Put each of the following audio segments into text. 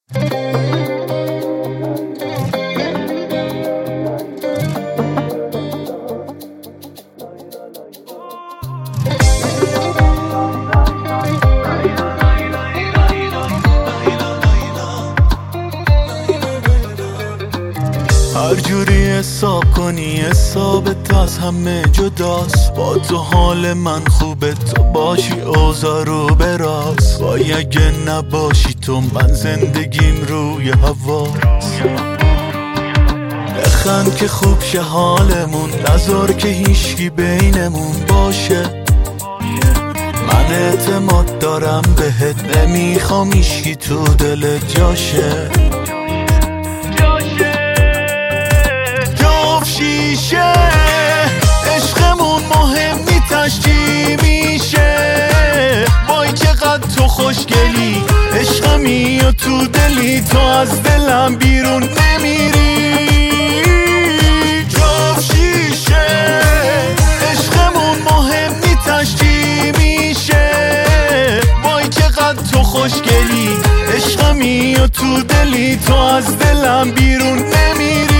هر جوری حساب کنی حسابت از همه جداست. با تو حال من خوبه، تو باشی اوضاع رو براست. وای اگه نباشی تو من زندگیم روی هواست. بخند که خوب شه حالمون، نذار که هیچکی بینمون باشه. من اعتماد دارم بهت، نمیخوام هیچکی تو دلت جاشه. شیشه عشقمون مهم نیستش چی میشه. وای چقدر تو خوشگلی، عشقمی و تو دلی، تو از دلم بیرون نمیری. جاب شیشه عشقمون مهم نیستش چی میشه. وای چقدر تو خوشگلی، عشقمی و تو دلی، تو از دلم بیرون نمیری.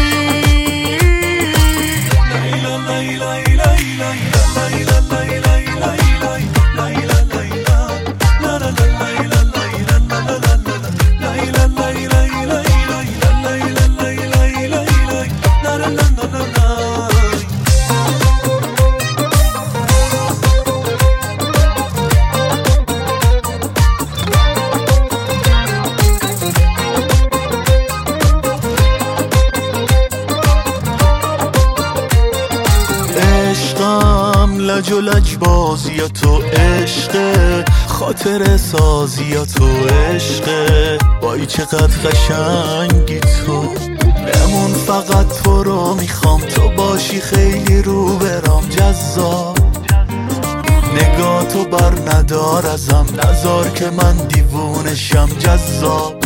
لج و لج بازی یا تو عشقه، خاطر سازی یا تو عشقه. وای چقدر قشنگی تو، بمون فقط تو رو میخوام. تو باشی خیلی رو برام جذاب. نگاه تو بر ندار ازم، نذار که من دیوونشم. جذاب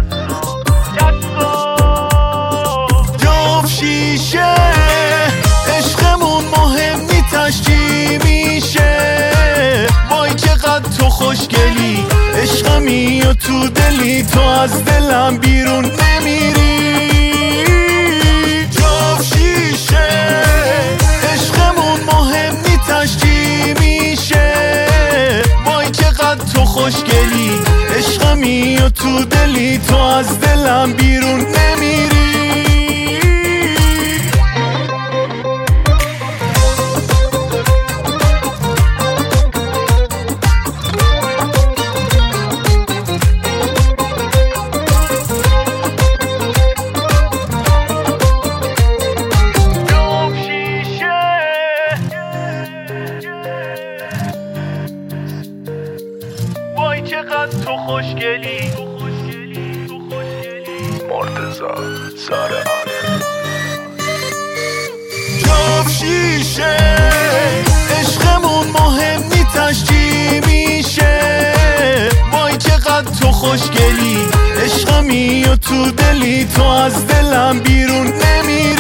جاب شیشه عشقمون مهم نیستش چی میشه. وای چقدر تو خوشگلی، عشقمی و تو دلی، تو از دلم بیرون نمیری. جاب شیشه عشقمون مهم نیستش چی میشه. وای چقدر تو خوشگلی، عشقمی و تو دلی، تو از دلم بیرون نمیری. چقدر تو خوشگلی، مرتضی سارهان. جاب شیشه عشقمون مهم نیستش چی میشه. وای چقدر تو خوشگلی، عشقمی و تو دلی، تو از دلم بیرون نمیری.